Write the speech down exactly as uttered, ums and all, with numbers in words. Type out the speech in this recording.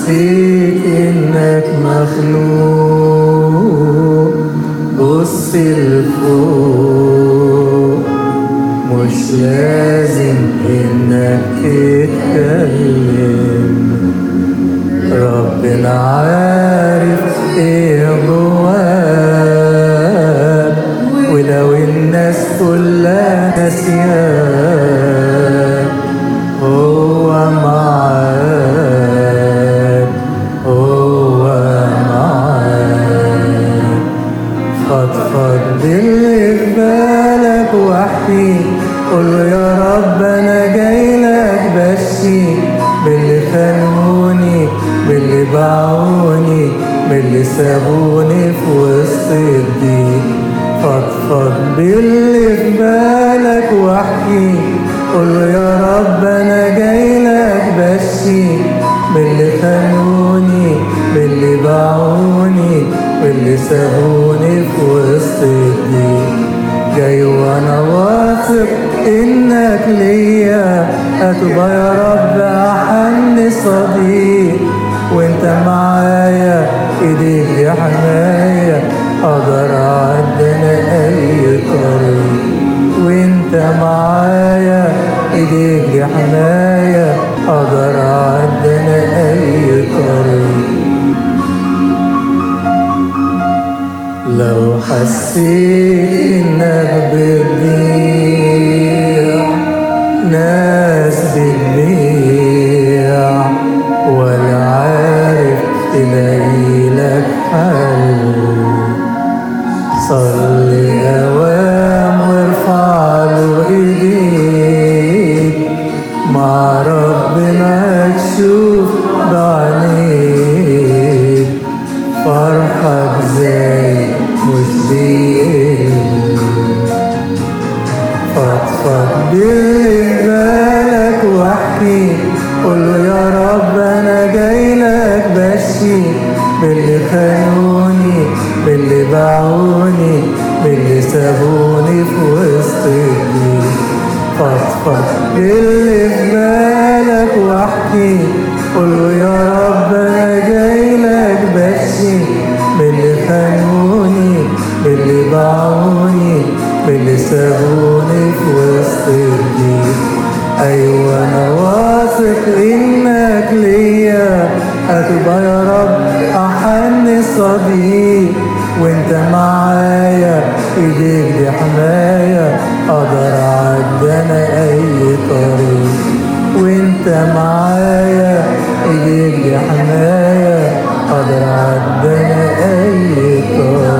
حسيت إنك مخلوق بص لفوق، مش لازم إنك تتكلم، ربنا عارف إيه جواك، ولو الناس كلها ناسياك هو معاك، هو معاك. فضفض باللي في بالك واحكي، قوله يا رب أنا جايلك بشي، باللي خانوني باللي باعوني باللي سابوني في وسط الضيق. فضفض باللي في بالك واحكي، قوله يا رب أنا جايلك بشي، باللي خانوني باللي باعوني باللي سابوني في وسط الضيق. جاي وانا واثق انك ليا هتبقى يا رب احن صديق، وانت معايا ايديك دي حماية اقدر اعدي انا اي طريق، وانت معايا ايديك دي حماية اقدر اعدي انا اي طريق. لو حسيت انك بتضيع ناس بتبيع ولا عارف تلاقيلك حل، صلي اوام وارفع له ايديك، مع ربنا تشوف بعينيك فرحك زي مش بيقل. فضفض باللي بالك واحكي، قوله يا رب انا جايلك بشي، باللي خانوني باللي باعوني باللي سابوني في وسط الضيق. فضفض باللي في بالك واحكي، قوله يا رب انا جايلك بشي، باللي خانوني باللي باعوني باللي سابوني في وسط الضيق. ايوه انا واثق انك ليا هتبقى يا رب احن صديق، وانت معايا ايديك دي حماية اقدر اعدي انا اي طريق، وانت معايا ايديك دي حماية اقدر اعدي انا اي طريق.